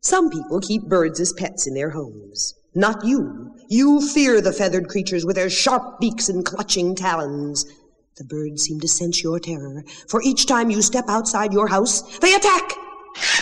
Some people keep birds as pets in their homes. Not you. You fear the feathered creatures with their sharp beaks and clutching talons. The birds seem to sense your terror, for each time you step outside your house, they attack.